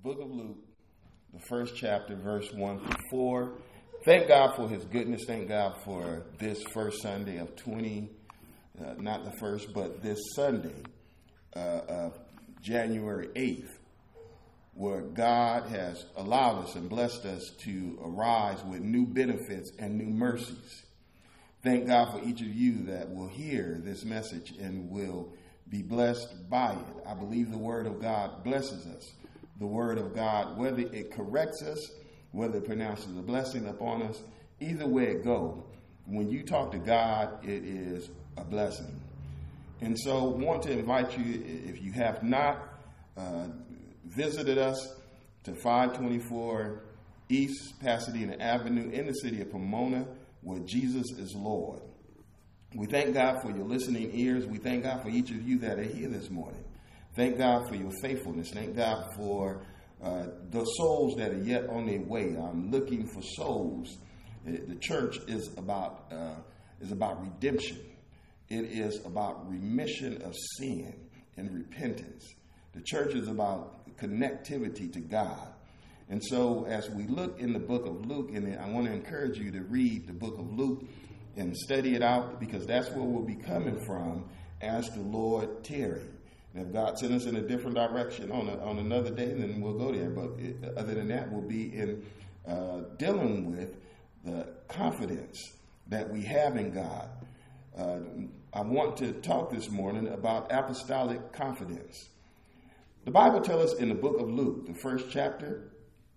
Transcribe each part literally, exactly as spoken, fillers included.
book of Luke, the first chapter, verse one through four. Thank God for his goodness. Thank God for this first Sunday of twenty, uh, not the first, but this Sunday uh, of January eighth, where God has allowed us and blessed us to arise with new benefits and new mercies. Thank God for each of you that will hear this message and will be blessed by it. I believe the Word of God blesses us. The Word of God, whether it corrects us, whether it pronounces a blessing upon us, either way it go, when you talk to God, it is a blessing. And so I want to invite you, if you have not uh, visited us, to five twenty-four East Pasadena Avenue in the city of Pomona, where Jesus is Lord. We thank God for your listening ears. We thank God for each of you that are here this morning. Thank God for your faithfulness. Thank God for uh, the souls that are yet on their way. I'm looking for souls. The church is about uh, is about redemption. It is about remission of sin and repentance. The church is about connectivity to God. And so as we look in the book of Luke, and I want to encourage you to read the book of Luke and study it out, because that's where we'll be coming from as the Lord tarry. And if God sends us in a different direction on a, on another day, then we'll go there. But it, other than that, we'll be in uh, dealing with the confidence that we have in God. Uh, I want to talk this morning about apostolic confidence. The Bible tells us in the book of Luke, the first chapter,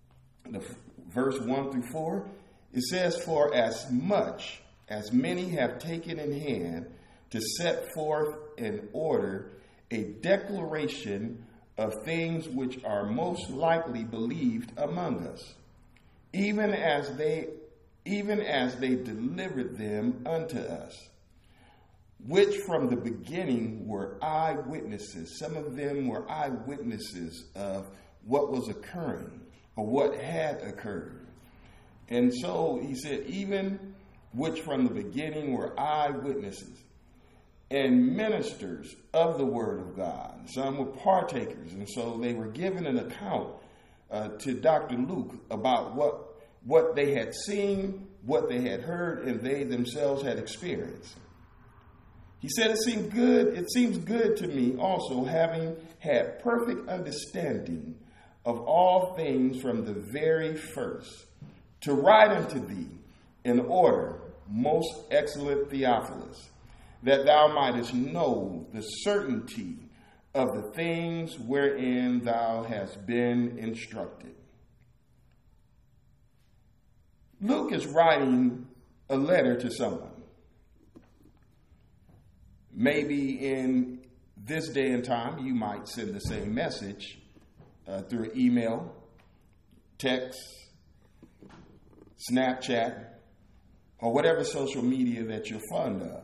the f- verse one through four, it says, "For as much as many have taken in hand to set forth in order a declaration of things which are most likely believed among us, even as they even as they delivered them unto us, which from the beginning were eyewitnesses." Some of them were eyewitnesses of what was occurring or what had occurred. And so he said, even which from the beginning were eyewitnesses and ministers of the word of God. Some were partakers, and so they were given an account uh, to Doctor Luke about what what they had seen, what they had heard, and they themselves had experienced. He said, it seemed good, it seems good to me also, having had perfect understanding of all things from the very first, to write unto thee in order, most excellent Theophilus, that thou mightest know the certainty of the things wherein thou hast been instructed. Luke is writing a letter to someone. Maybe in this day and time, you might send the same message uh, through email, text, Snapchat, or whatever social media that you're fond of.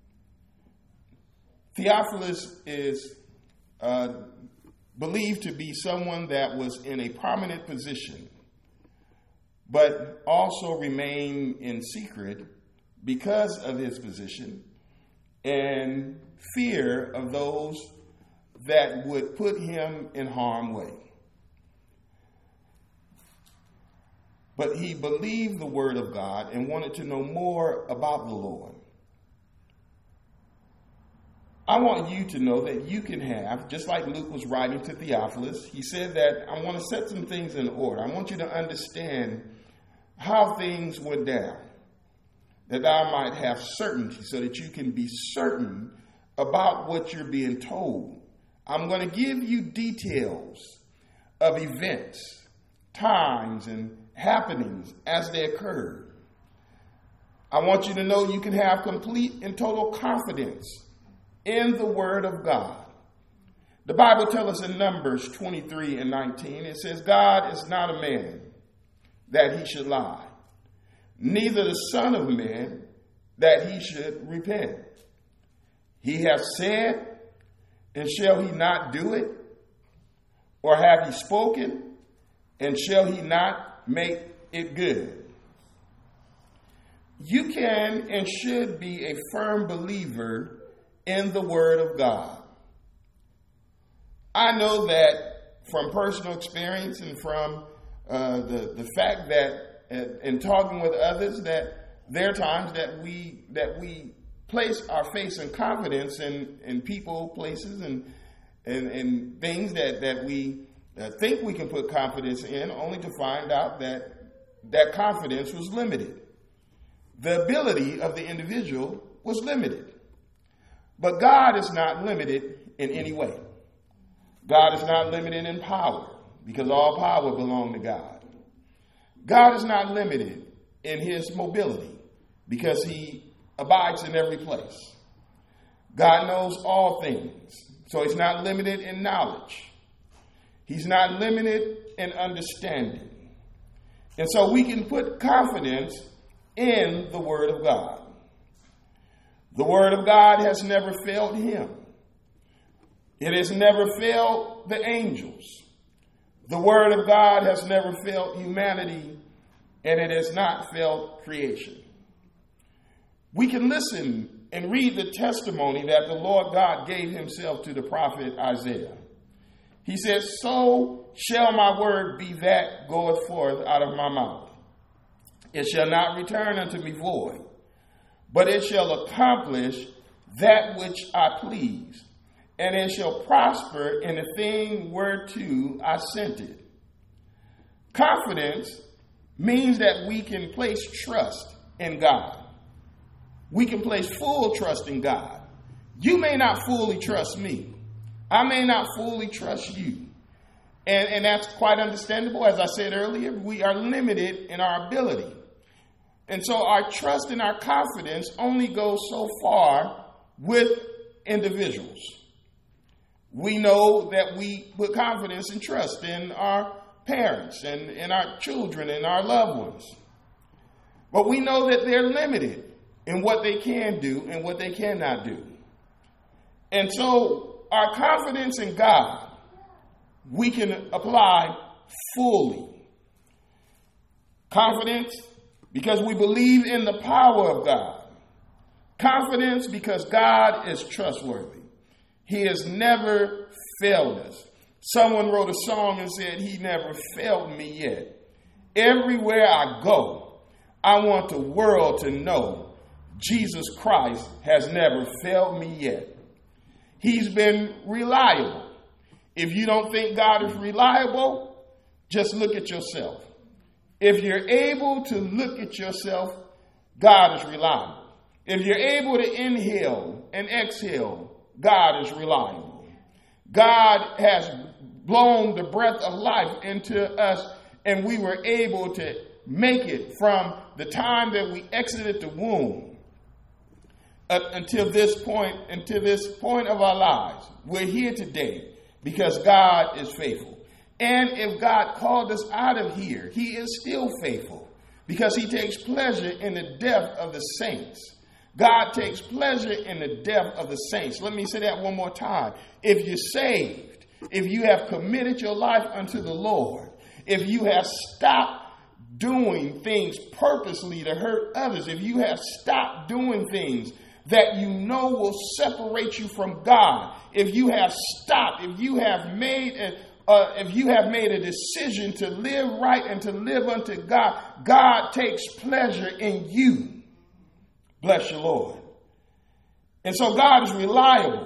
Theophilus is uh, believed to be someone that was in a prominent position, but also remained in secret because of his position and fear of those that would put him in harm's way. But he believed the word of God and wanted to know more about the Lord. I want you to know that you can have, just like Luke was writing to Theophilus, he said that I want to set some things in order. I want you to understand how things went down, that thou might have certainty, so that you can be certain about what you're being told. I'm going to give you details of events, times, and happenings as they occurred. I want you to know you can have complete and total confidence in the Word of God. The Bible tells us in Numbers twenty-three and nineteen, it says, God is not a man that he should lie, neither the Son of Man that he should repent. He hath said, and shall he not do it? Or have he spoken, and shall he not make it good? You can and should be a firm believer in the Word of God. I know that from personal experience and from uh, the the fact that uh, in talking with others that there are times that we that we place our faith and confidence in, in people, places, and and, and things that that we uh, think we can put confidence in, only to find out that that confidence was limited. The ability of the individual was limited. But God is not limited in any way. God is not limited in power, because all power belongs to God. God is not limited in his mobility, because he abides in every place. God knows all things, so he's not limited in knowledge. He's not limited in understanding. And so we can put confidence in the Word of God. The Word of God has never failed him. It has never failed the angels. The Word of God has never failed humanity, and it has not failed creation. We can listen and read the testimony that the Lord God gave himself to the prophet Isaiah. He said, "So shall my word be that goeth forth out of my mouth. It shall not return unto me void, but it shall accomplish that which I please, and it shall prosper in the thing whereto I sent it." Confidence means that we can place trust in God. We can place full trust in God. You may not fully trust me. I may not fully trust you. And, and that's quite understandable. As I said earlier, we are limited in our ability. And so our trust and our confidence only goes so far with individuals. We know that we put confidence and trust in our parents and in our children and our loved ones. But we know that they're limited in what they can do and what they cannot do. And so our confidence in God, we can apply fully. Confidence because we believe in the power of God. Confidence because God is trustworthy. He has never failed us. Someone wrote a song and said, "He never failed me yet. Everywhere I go, I want the world to know Jesus Christ has never failed me yet." He's been reliable. If you don't think God is reliable, just look at yourself. If you're able to look at yourself, God is reliable. If you're able to inhale and exhale, God is reliable. God has blown the breath of life into us, and we were able to make it from the time that we exited the womb up until this point, until this point of our lives. We're here today because God is faithful. And if God called us out of here, he is still faithful because he takes pleasure in the death of the saints. God takes pleasure in the death of the saints. Let me say that one more time. If you're saved, if you have committed your life unto the Lord, if you have stopped doing things purposely to hurt others, if you have stopped doing things that you know will separate you from God, if you have stopped, if you have made a, uh, if you have made a decision to live right and to live unto God, God takes pleasure in you. Bless you, Lord. And so God is reliable.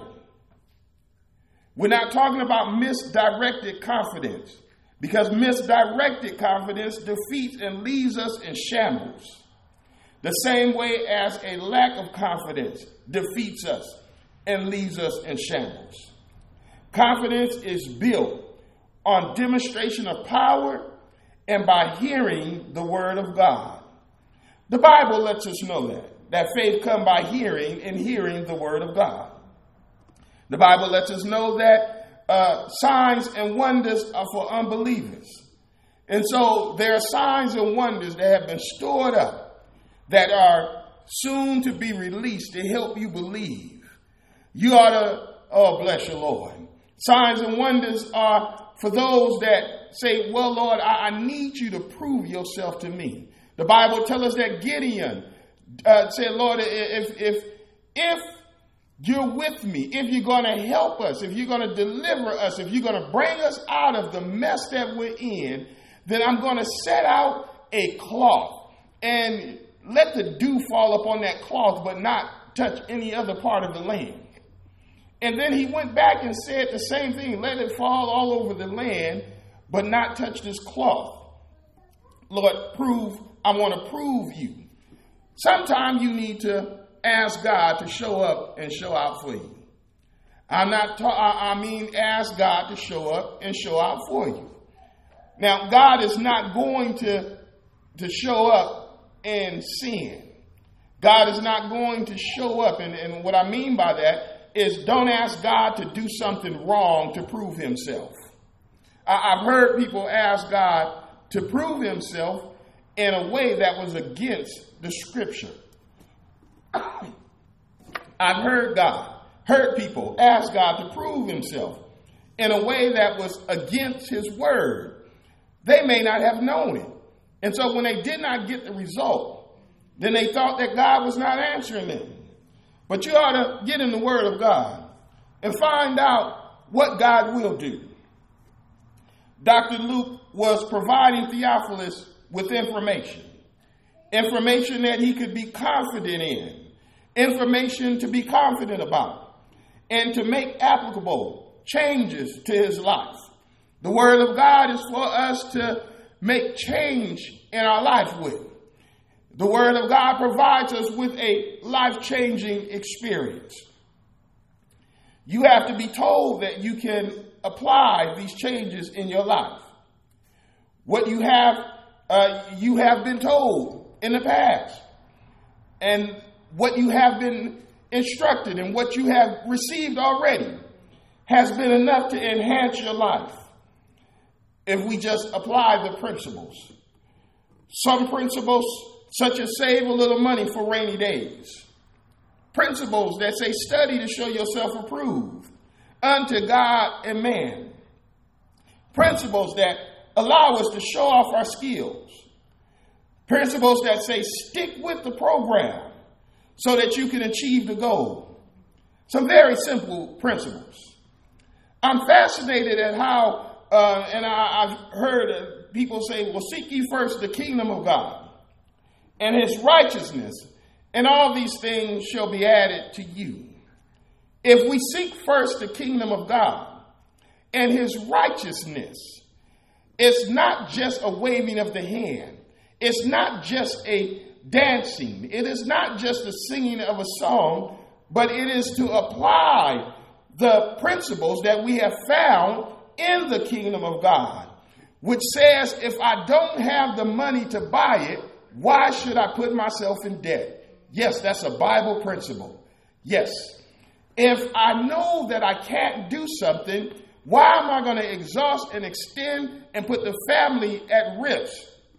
We're not talking about misdirected confidence, because misdirected confidence defeats and leaves us in shambles. The same way as a lack of confidence defeats us and leaves us in shambles. Confidence is built on demonstration of power and by hearing the word of God. The Bible lets us know that. That faith comes by hearing, and hearing the word of God. The Bible lets us know that uh, signs and wonders are for unbelievers. And so there are signs and wonders that have been stored up that are soon to be released to help you believe. You ought to, oh, bless your Lord. Signs and wonders are for those that say, well, Lord, I, I need you to prove yourself to me. The Bible tells us that Gideon Uh, said, Lord, if if if you're with me, if you're going to help us, if you're going to deliver us, if you're going to bring us out of the mess that we're in, then I'm going to set out a cloth and let the dew fall upon that cloth, but not touch any other part of the land. And then he went back and said the same thing. Let it fall all over the land, but not touch this cloth. Lord, prove, I want to prove you. Sometimes you need to ask God to show up and show out for you. I'm not, ta- I mean, ask God to show up and show out for you. Now, God is not going to, to show up and sin. God is not going to show up. And, and what I mean by that is don't ask God to do something wrong to prove himself. I, I've heard people ask God to prove himself in a way that was against the scripture. I've heard God, heard people ask God to prove himself in a way that was against his word. They may not have known it. And so when they did not get the result, then they thought that God was not answering them. But you ought to get in the word of God and find out what God will do. Doctor Luke was providing Theophilus with information. Information that he could be confident in. Information to be confident about. And to make applicable changes to his life. The word of God is for us to make change in our life with. The word of God provides us with a life-changing experience. You have to be told that you can apply these changes in your life. What you have, uh, you have been told in the past. And what you have been instructed and what you have received already has been enough to enhance your life. If we just apply the principles. Some principles such as save a little money for rainy days. Principles that say study to show yourself approved unto God and man. Principles that allow us to show off our skills. Principles that say stick with the program so that you can achieve the goal. Some very simple principles. I'm fascinated at how, uh, and I, I've heard uh, people say, well, seek ye first the kingdom of God and his righteousness, and all these things shall be added to you. If we seek first the kingdom of God and his righteousness, it's not just a waving of the hand. It's not just a dancing. It is not just the singing of a song, but it is to apply the principles that we have found in the kingdom of God, which says if I don't have the money to buy it, why should I put myself in debt? Yes, that's a Bible principle. Yes. If I know that I can't do something, why am I going to exhaust and extend and put the family at risk?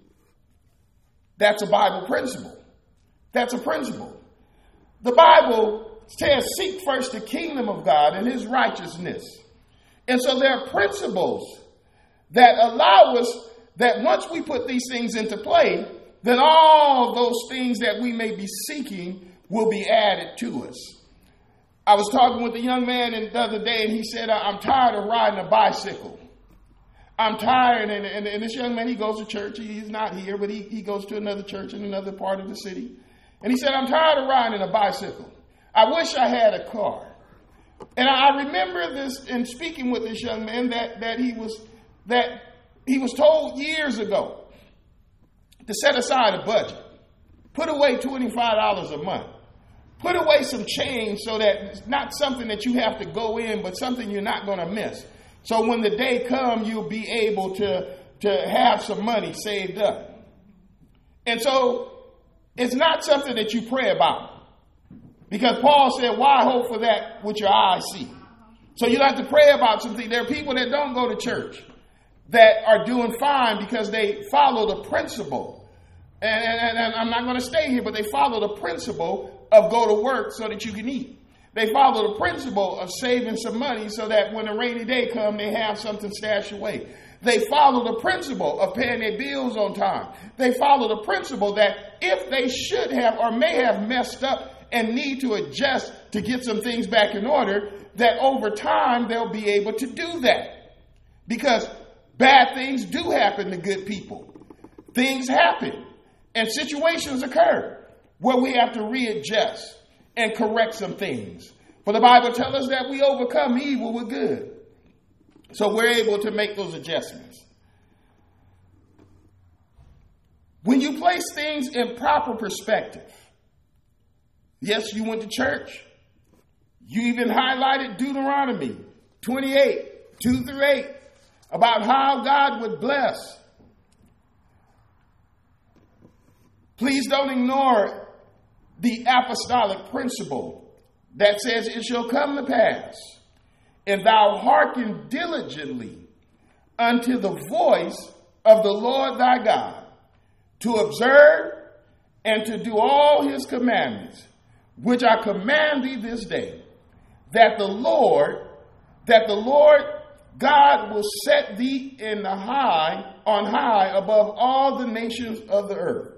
That's a Bible principle. That's a principle. The Bible says, seek first the kingdom of God and his righteousness. And so there are principles that allow us that once we put these things into play, then all those things that we may be seeking will be added to us. I was talking with a young man the other day, and he said, I'm tired of riding a bicycle. I'm tired. And, and, and this young man, he goes to church. He's not here, but he, he goes to another church in another part of the city. And he said, I'm tired of riding a bicycle. I wish I had a car. And I remember this in speaking with this young man that, that he was that he was told years ago to set aside a budget. Put away twenty-five dollars a month. Put away some change so that it's not something that you have to go in, but something you're not going to miss. So when the day comes, you'll be able to, to have some money saved up. And so it's not something that you pray about. Because Paul said, why hope for that which your eyes see? So you don't have to pray about something. There are people that don't go to church that are doing fine because they follow the principle. And, and, and I'm not going to stay here, but they follow the principle of go to work so that you can eat. They follow the principle of saving some money so that when a rainy day comes, they have something stashed away. They follow the principle of paying their bills on time. They follow the principle that if they should have or may have messed up and need to adjust, to get some things back in order, that over time they'll be able to do that. Because bad things do happen to good people. Things happen and situations occur where we have to readjust and correct some things. For the Bible tells us that we overcome evil with good. So we're able to make those adjustments. When you place things in proper perspective, yes, you went to church. You even highlighted Deuteronomy twenty-eight, two through eight, about how God would bless. Please don't ignore the apostolic principle that says it shall come to pass, if thou hearken diligently unto the voice of the Lord thy God, to observe and to do all his commandments, which I command thee this day, that the Lord, that the Lord God will set thee in the high, on high above all the nations of the earth.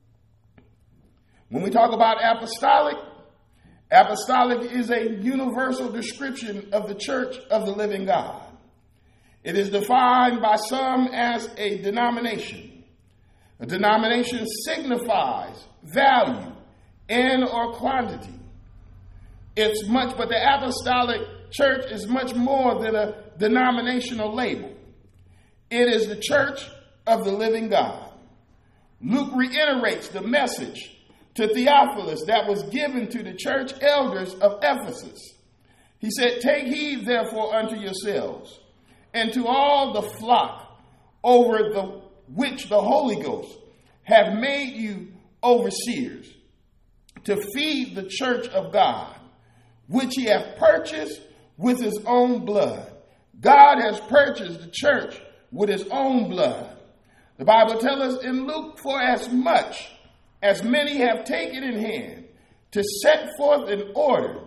When we talk about apostolic, apostolic is a universal description of the church of the living God. It is defined by some as a denomination. A denomination signifies value and or quantity. It's much, but the apostolic church is much more than a denominational label. It is the church of the living God. Luke reiterates the message to Theophilus that was given to the church elders of Ephesus. He said, take heed therefore unto yourselves and to all the flock over the which the Holy Ghost have made you overseers, to feed the church of God, which he hath purchased with his own blood. God has purchased the church with his own blood. The Bible tells us in Luke, for as much as many have taken in hand to set forth in order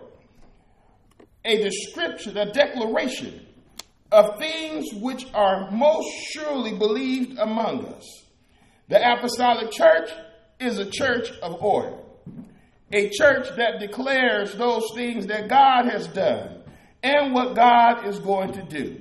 a description, a declaration of things which are most surely believed among us. The apostolic church is a church of order, a church that declares those things that God has done and what God is going to do.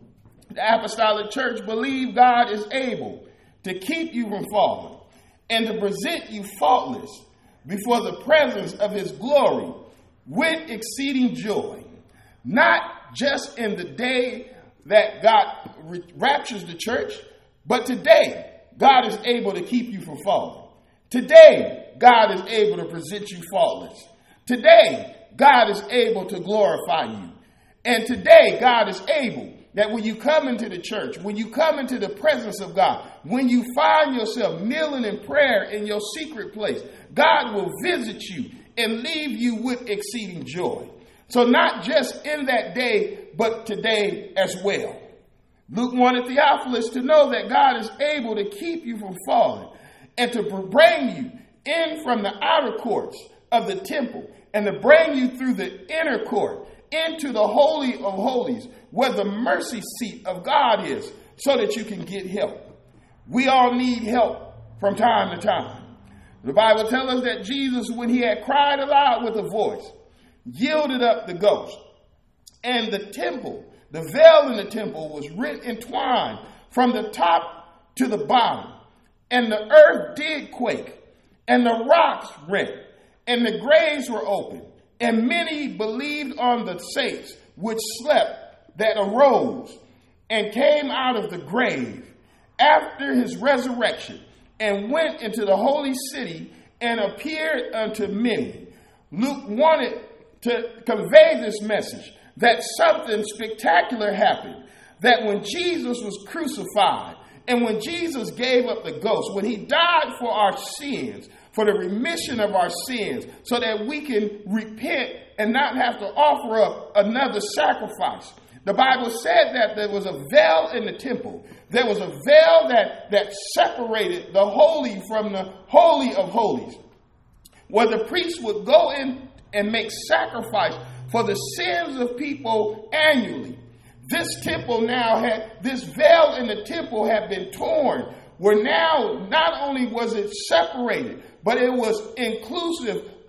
The apostolic church believes God is able to keep you from falling and to present you faultless before the presence of his glory with exceeding joy, not just in the day that God raptures the church, but today God is able to keep you from falling. Today God is able to present you faultless. Today God is able to glorify you. And today God is able that when you come into the church, when you come into the presence of God, when you find yourself kneeling in prayer in your secret place, God will visit you and leave you with exceeding joy. So not just in that day, but today as well. Luke wanted Theophilus to know that God is able to keep you from falling and to bring you in from the outer courts of the temple and to bring you through the inner court into the Holy of Holies, where the mercy seat of God is, so that you can get help. We all need help from time to time. The Bible tells us that Jesus, when he had cried aloud with a voice, yielded up the ghost. And the temple, the veil in the temple was rent in twine from the top to the bottom. And the earth did quake, and the rocks rent, and the graves were opened. And many believed on the saints which slept that arose and came out of the grave after his resurrection and went into the holy city and appeared unto many. Luke wanted to convey this message that something spectacular happened, that when Jesus was crucified and when Jesus gave up the ghost, when he died for our sins, for the remission of our sins, so that we can repent and not have to offer up another sacrifice. The Bible said that there was a veil in the temple. There was a veil that, that separated the holy from the holy of holies, where the priest would go in and make sacrifice for the sins of people annually. This temple now had, this veil in the temple had been torn, where now not only was it separated, but it was inclusive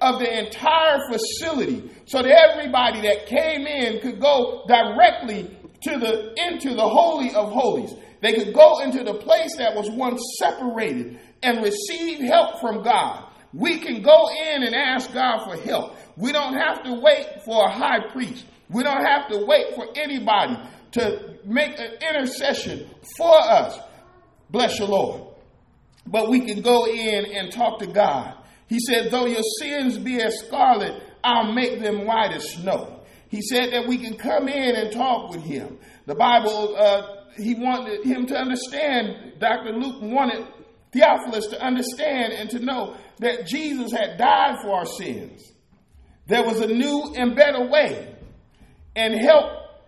of the entire facility so that everybody that came in could go directly to the into the Holy of Holies. They could go into the place that was once separated and receive help from God. We can go in and ask God for help. We don't have to wait for a high priest. We don't have to wait for anybody to make an intercession for us. Bless your Lord. But we can go in and talk to God. He said, though your sins be as scarlet, I'll make them white as snow. He said that we can come in and talk with him. The Bible, uh, he wanted him to understand, Doctor Luke wanted Theophilus to understand and to know that Jesus had died for our sins. There was a new and better way, and help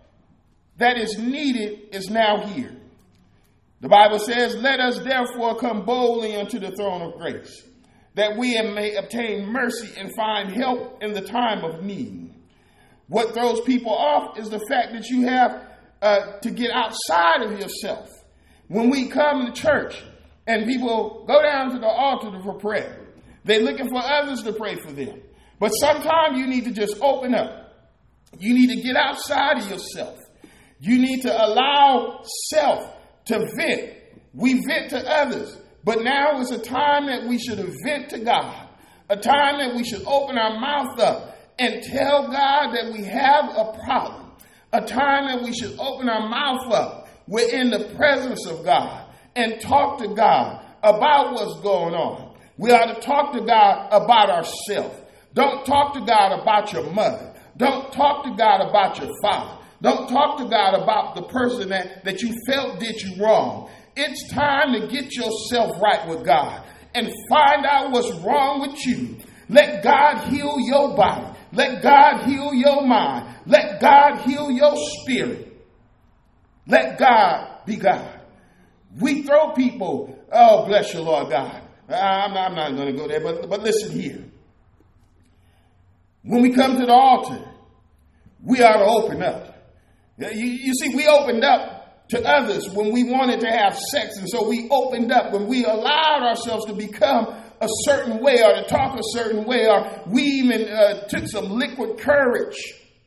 that is needed is now here. The Bible says, let us therefore come boldly unto the throne of grace, that we may obtain mercy and find help in the time of need. What throws people off is the fact that you have uh, to get outside of yourself. When we come to church and people go down to the altar for prayer, they're looking for others to pray for them. But sometimes you need to just open up. You need to get outside of yourself. You need to allow self to vent. We vent to others. But now is a time that we should vent to God. A time that we should open our mouth up and tell God that we have a problem. A time that we should open our mouth up. We're in the presence of God and talk to God about what's going on. We ought to talk to God about ourselves. Don't talk to God about your mother. Don't talk to God about your father. Don't talk to God about the person that, that you felt did you wrong. It's time to get yourself right with God and find out what's wrong with you. Let God heal your body. Let God heal your mind. Let God heal your spirit. Let God be God. We throw people, oh, bless you, Lord God. I'm not, I'm not going to go there, but, but listen here. When we come to the altar, we ought to open up. You, you see, we opened up to others when we wanted to have sex. And so we opened up when we allowed ourselves to become a certain way or to talk a certain way, or we even uh, took some liquid courage.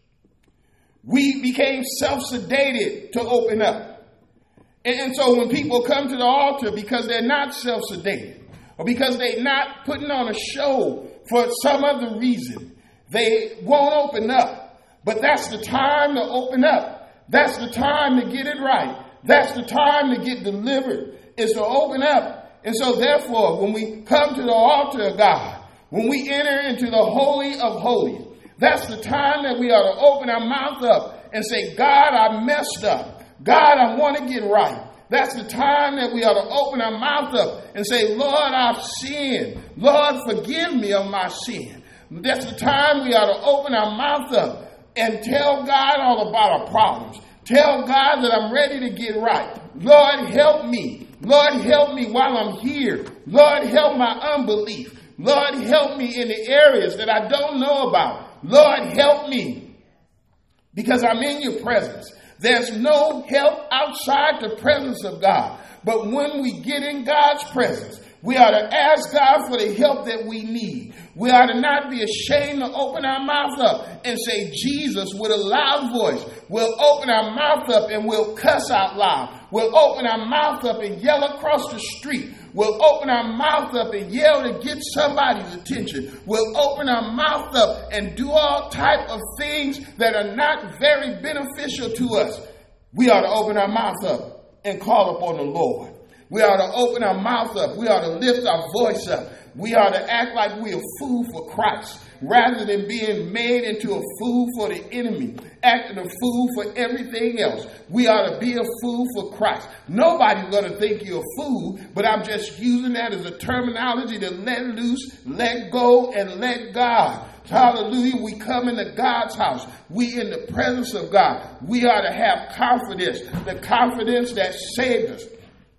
We became self-sedated to open up. And, and so when people come to the altar because they're not self-sedated or because they're not putting on a show for some other reason, they won't open up. But that's the time to open up. That's the time to get it right. That's the time to get delivered, is to open up. And so therefore, when we come to the altar of God, when we enter into the Holy of Holies, that's the time that we ought to open our mouth up and say, God, I messed up. God, I want to get right. That's the time that we ought to open our mouth up and say, Lord, I've sinned. Lord, forgive me of my sin. That's the time we ought to open our mouth up and tell God all about our problems. Tell God that I'm ready to get right. Lord, help me. Lord, help me while I'm here. Lord, help my unbelief. Lord, help me in the areas that I don't know about. Lord, help me because I'm in your presence. There's no help outside the presence of God. But when we get in God's presence, we ought to ask God for the help that we need. We ought to not be ashamed to open our mouth up and say Jesus with a loud voice. We'll open our mouth up and we'll cuss out loud. We'll open our mouth up and yell across the street. We'll open our mouth up and yell to get somebody's attention. We'll open our mouth up and do all type of things that are not very beneficial to us. We ought to open our mouth up and call upon the Lord. We ought to open our mouth up. We ought to lift our voice up. We ought to act like we're a fool for Christ rather than being made into a fool for the enemy, acting a fool for everything else. We ought to be a fool for Christ. Nobody's going to think you're a fool, but I'm just using that as a terminology to let loose, let go, and let God. Hallelujah. We come into God's house. We in the presence of God. We ought to have confidence, the confidence that saved us.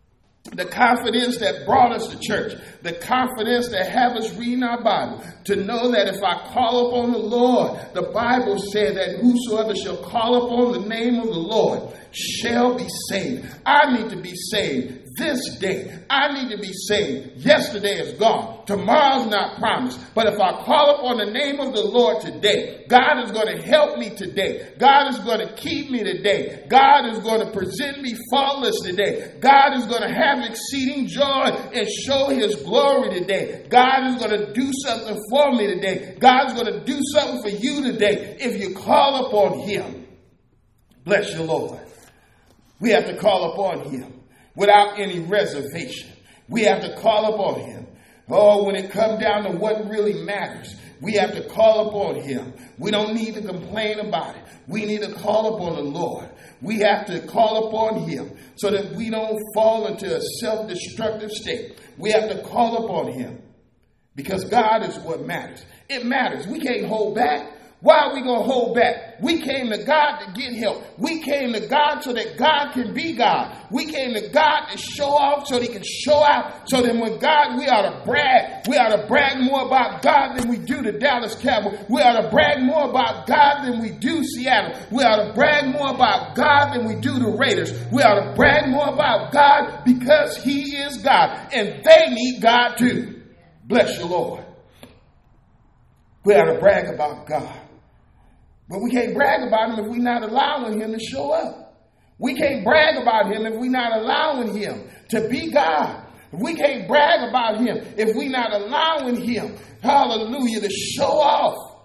The confidence that brought us to church, the confidence that have us reading our Bible, to know that if I call upon the Lord, the Bible said that whosoever shall call upon the name of the Lord shall be saved. I need to be saved this day. I need to be saved. Yesterday is gone. Tomorrow's not promised. But if I call upon the name of the Lord today, God is going to help me today. God is going to keep me today. God is going to present me faultless today. God is going to have exceeding joy and show his glory today. God is going to do something for me today. God is going to do something for you today if you call upon him. Bless you, Lord. We have to call upon him without any reservation. We have to call upon him. Oh, when it comes down to what really matters, we have to call upon him. We don't need to complain about it. We need to call upon the Lord. We have to call upon him so that we don't fall into a self-destructive state. We have to call upon him because God is what matters. It matters. We can't hold back. Why are we going to hold back? We came to God to get help. We came to God so that God can be God. We came to God to show off so that he can show out. So that when God, we ought to brag. We ought to brag more about God than we do the Dallas Cowboys. We ought to brag more about God than we do Seattle. We ought to brag more about God than we do the Raiders. We ought to brag more about God because he is God. And they need God too. Bless you, Lord. We ought to brag about God. But we can't brag about him if we're not allowing him to show up. We can't brag about him if we're not allowing him to be God. We can't brag about him if we're not allowing him, hallelujah, to show off.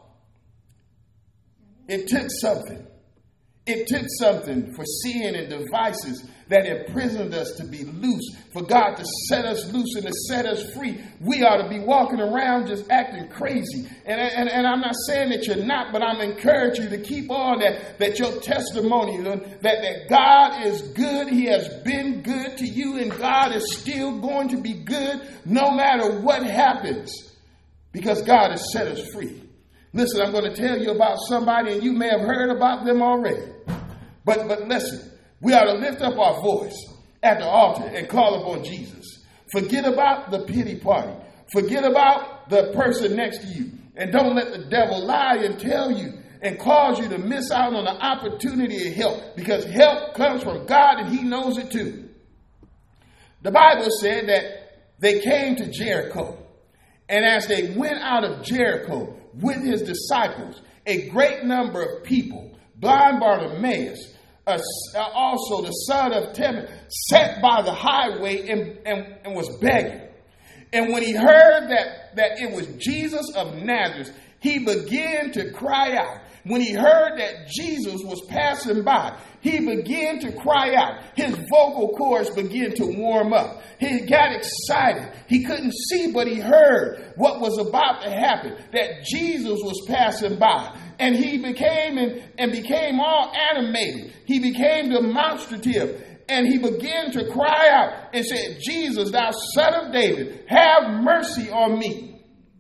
It took something. It took something for sin and devices that imprisoned us to be loose, for God to set us loose and to set us free. We ought to be walking around just acting crazy. And, and, and I'm not saying that you're not, but I'm encouraging you to keep on that, that your testimony, that, that God is good. He has been good to you, and God is still going to be good no matter what happens, because God has set us free. Listen, I'm going to tell you about somebody, and you may have heard about them already. But, but listen. We ought to lift up our voice at the altar and call upon Jesus. Forget about the pity party. Forget about the person next to you. And don't let the devil lie and tell you and cause you to miss out on the opportunity of help. Because help comes from God and he knows it too. The Bible said that they came to Jericho. And as they went out of Jericho with his disciples, a great number of people, blind Bartimaeus, Uh, also the son of Timaeus, sat by the highway and, and, and was begging. And when he heard that, that it was Jesus of Nazareth, he began to cry out. When he heard that Jesus was passing by, he began to cry out. His vocal cords began to warm up. He got excited. He couldn't see, but he heard what was about to happen, that Jesus was passing by. And he became and, and became all animated. He became demonstrative. And he began to cry out and said, Jesus, thou son of David, have mercy on me.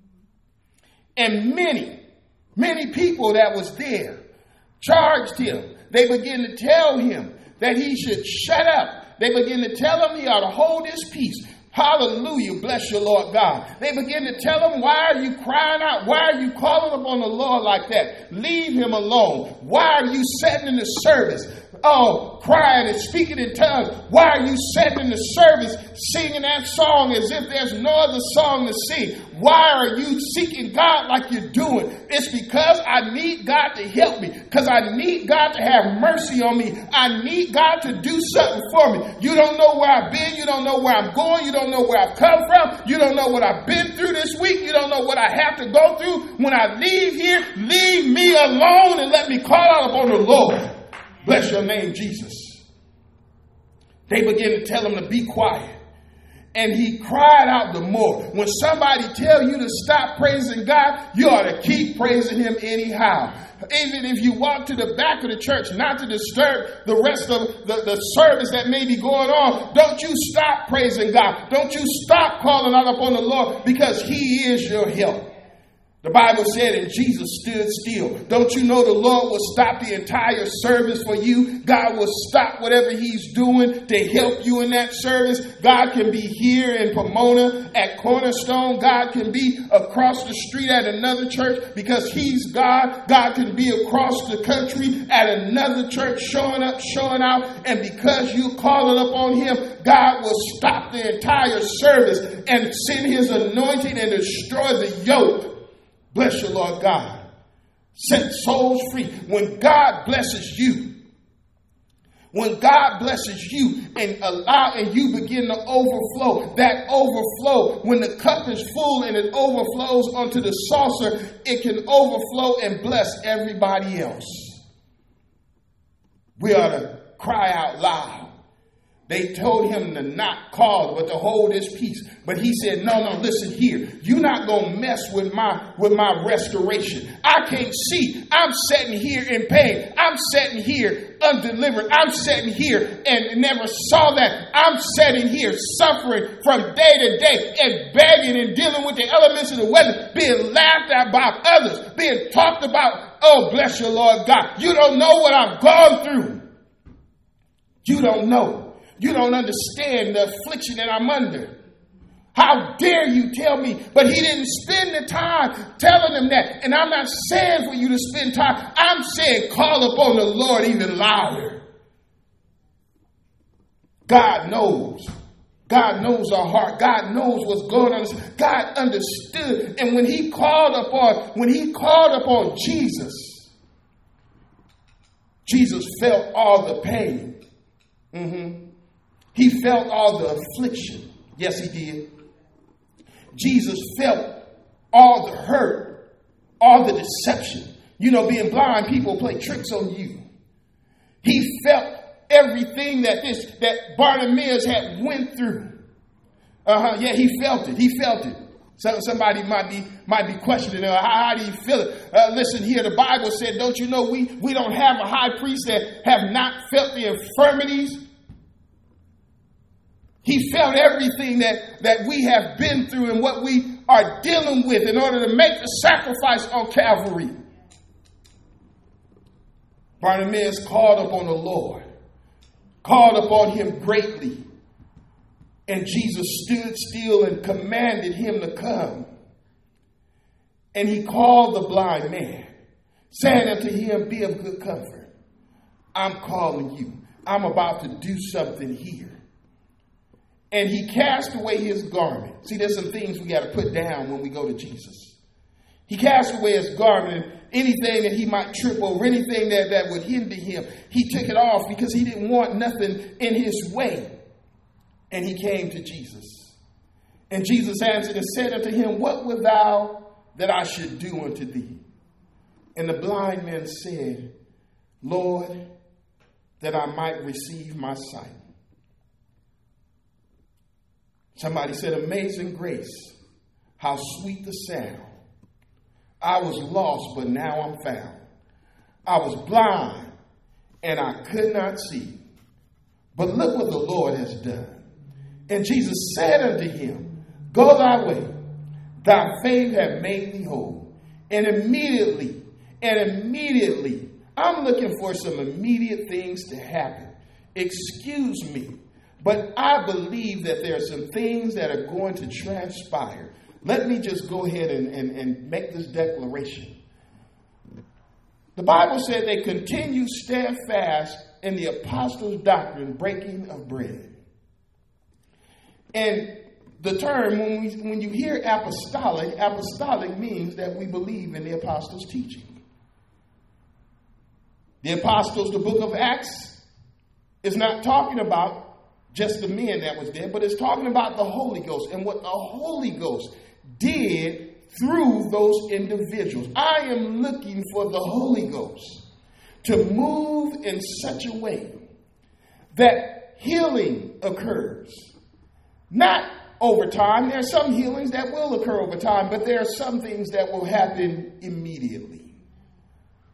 And many, many people that was there charged him. They began to tell him that he should shut up. They began to tell him he ought to hold his peace. Hallelujah. Bless you, Lord God. They begin to tell him, why are you crying out? Why are you calling upon the Lord like that? Leave him alone. Why are you sitting in the service? Oh, crying and speaking in tongues. Why are you sitting in the service singing that song as if there's no other song to sing? Why are you seeking God like you're doing? It's because I need God to help me. Because I need God to have mercy on me. I need God to do something for me. You don't know where I've been. You don't know where I'm going. You don't know where I've come from. You don't know what I've been through this week. You don't know what I have to go through. When I leave here, leave me alone and let me call out upon the Lord. Bless your name, Jesus. They began to tell him to be quiet. And he cried out the more. When somebody tell you to stop praising God, you ought to keep praising him anyhow. Even if you walk to the back of the church, not to disturb the rest of the, the service that may be going on, don't you stop praising God. Don't you stop calling out upon the Lord, because he is your help. The Bible said, and Jesus stood still. Don't you know the Lord will stop the entire service for you? God will stop whatever he's doing to help you in that service. God can be here in Pomona at Cornerstone. God can be across the street at another church because he's God. God can be across the country at another church showing up, showing out. And because you call it up on him, God will stop the entire service and send his anointing and destroy the yoke. Bless you, Lord God. Set souls free. When God blesses you, when God blesses you and allow and you begin to overflow, that overflow, when the cup is full and it overflows onto the saucer, it can overflow and bless everybody else. We ought to cry out loud. They told him to not call, but to hold his peace. But he said, no, no, listen here. You're not going to mess with my with my restoration. I can't see. I'm sitting here in pain. I'm sitting here undelivered. I'm sitting here and never saw that. I'm sitting here suffering from day to day and begging and dealing with the elements of the weather, being laughed at by others, being talked about. Oh, bless you, Lord God. You don't know what I've gone through. You don't know. You don't understand the affliction that I'm under. How dare you tell me? But he didn't spend the time telling them that. And I'm not saying for you to spend time. I'm saying call upon the Lord even louder. God knows. God knows our heart. God knows what's going on. God understood. And when he called upon, when he called upon Jesus, Jesus felt all the pain. Mm-hmm. He felt all the affliction. Yes, he did. Jesus felt all the hurt, all the deception. You know, being blind, people play tricks on you. He felt everything that this that Bartimaeus had went through. Uh-huh. Yeah, he felt it. He felt it. So somebody might be might be questioning, uh, how, how do you feel it? Uh, listen here, the Bible said, don't you know we, we don't have a high priest that have not felt the infirmities? He felt everything that, that we have been through and what we are dealing with in order to make the sacrifice on Calvary. Bartimaeus called upon the Lord, called upon him greatly. And Jesus stood still and commanded him to come. And he called the blind man, saying unto him, be of good comfort. I'm calling you. I'm about to do something here. And he cast away his garment. See, there's some things we got to put down when we go to Jesus. He cast away his garment, and anything that he might trip over, anything that, that would hinder him, he took it off because he didn't want nothing in his way. And he came to Jesus. And Jesus answered and said unto him, what wilt thou that I should do unto thee? And the blind man said, Lord, that I might receive my sight. Somebody said, amazing grace, how sweet the sound. I was lost, but now I'm found. I was blind, and I could not see. But look what the Lord has done. And Jesus said unto him, go thy way, thy faith hath made thee whole. And immediately, and immediately, I'm looking for some immediate things to happen. Excuse me. But I believe that there are some things that are going to transpire. Let me just go ahead and, and, and make this declaration. The Bible said they continue steadfast in the apostles' doctrine, breaking of bread. And the term, when, we, when you hear apostolic, apostolic means that we believe in the apostles' teaching. The apostles, the book of Acts, is not talking about just the men that was there, but it's talking about the Holy Ghost and what the Holy Ghost did through those individuals. I am looking for the Holy Ghost to move in such a way that healing occurs. Not over time. There are some healings that will occur over time, but there are some things that will happen immediately.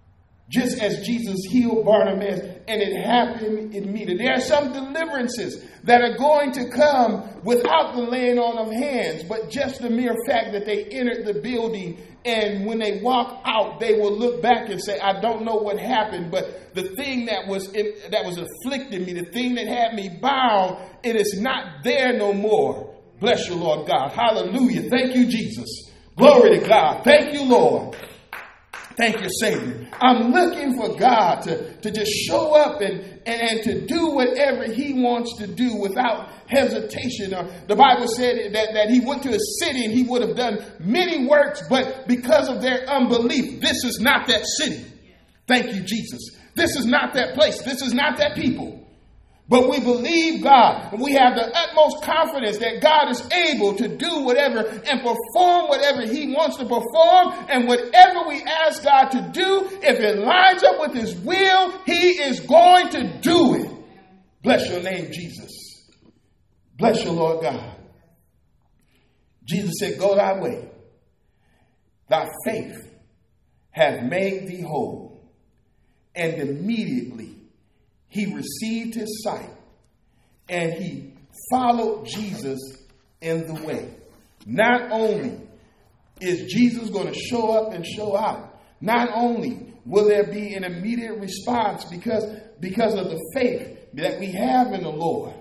Just as Jesus healed Bartimaeus, and it happened immediately. There are some deliverances that are going to come without the laying on of hands, but just the mere fact that they entered the building, and when they walk out, they will look back and say, I don't know what happened, but the thing that was in, that was afflicting me, the thing that had me bound, it is not there no more. Bless you, Lord God. Hallelujah. Thank you, Jesus. Glory to God. Thank you, Lord. Thank you, Savior. I'm looking for God to, to just show up and, and, and to do whatever he wants to do without hesitation. Or the Bible said that, that he went to a city and he would have done many works, but because of their unbelief, this is not that city. Thank you, Jesus. This is not that place. This is not that people. But we believe God, and we have the utmost confidence that God is able to do whatever and perform whatever he wants to perform. And whatever we ask God to do, if it lines up with his will, he is going to do it. Bless your name, Jesus. Bless your Lord God. Jesus said, go thy way. Thy faith hath made thee whole. And immediately he received his sight, and he followed Jesus in the way. Not only is Jesus going to show up and show out, not only will there be an immediate response because, because of the faith that we have in the Lord,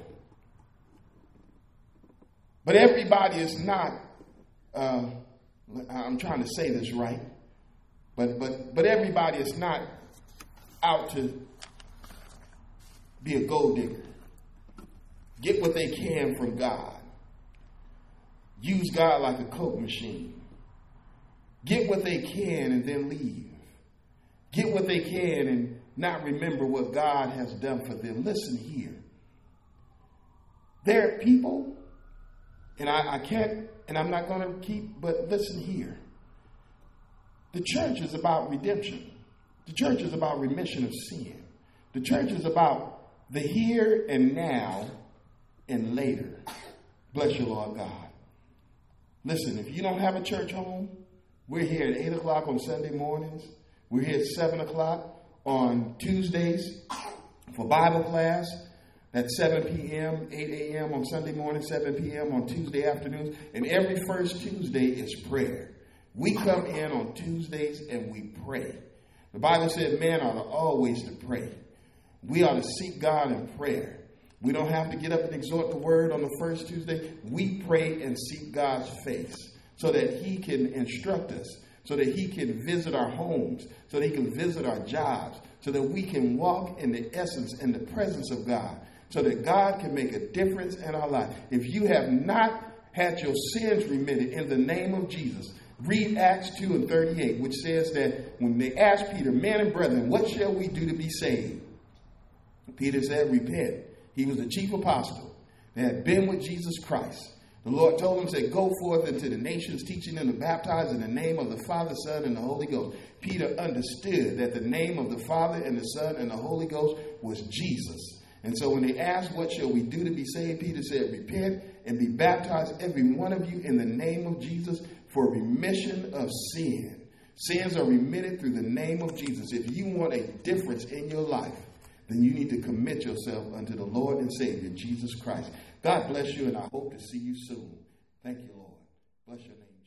but everybody is not, uh, I'm trying to say this right, but, but, but everybody is not out to be a gold digger. Get what they can from God. Use God like a Coke machine. Get what they can and then leave. Get what they can and not remember what God has done for them. Listen here. There are people, and I, I can't, and I'm not going to keep, but listen here. The church is about redemption. The church is about remission of sin. The church is about the here and now and later. Bless you, Lord God. Listen, if you don't have a church home, we're here at eight o'clock on Sunday mornings. We're here at seven o'clock on Tuesdays for Bible class. That's seven p.m., eight a.m. on Sunday morning, seven p.m. on Tuesday afternoons. And every first Tuesday is prayer. We come in on Tuesdays and we pray. The Bible said men ought always to pray. We ought to seek God in prayer. We don't have to get up and exhort the word on the first Tuesday. We pray and seek God's face so that he can instruct us, so that he can visit our homes, so that he can visit our jobs, so that we can walk in the essence and the presence of God, so that God can make a difference in our life. If you have not had your sins remitted in the name of Jesus, read Acts two and thirty-eight, which says that when they asked Peter, men and brethren, what shall we do to be saved? Peter said, repent. He was the chief apostle. They had been with Jesus Christ. The Lord told him, said, go forth into the nations, teaching them to baptize in the name of the Father, Son, and the Holy Ghost. Peter understood that the name of the Father and the Son and the Holy Ghost was Jesus. And so when they asked, what shall we do to be saved? Peter said, repent and be baptized, every one of you, in the name of Jesus for remission of sin. Sins are remitted through the name of Jesus. If you want a difference in your life, then you need to commit yourself unto the Lord and Savior, Jesus Christ. God bless you, and I hope to see you soon. Thank you, Lord. Bless your name.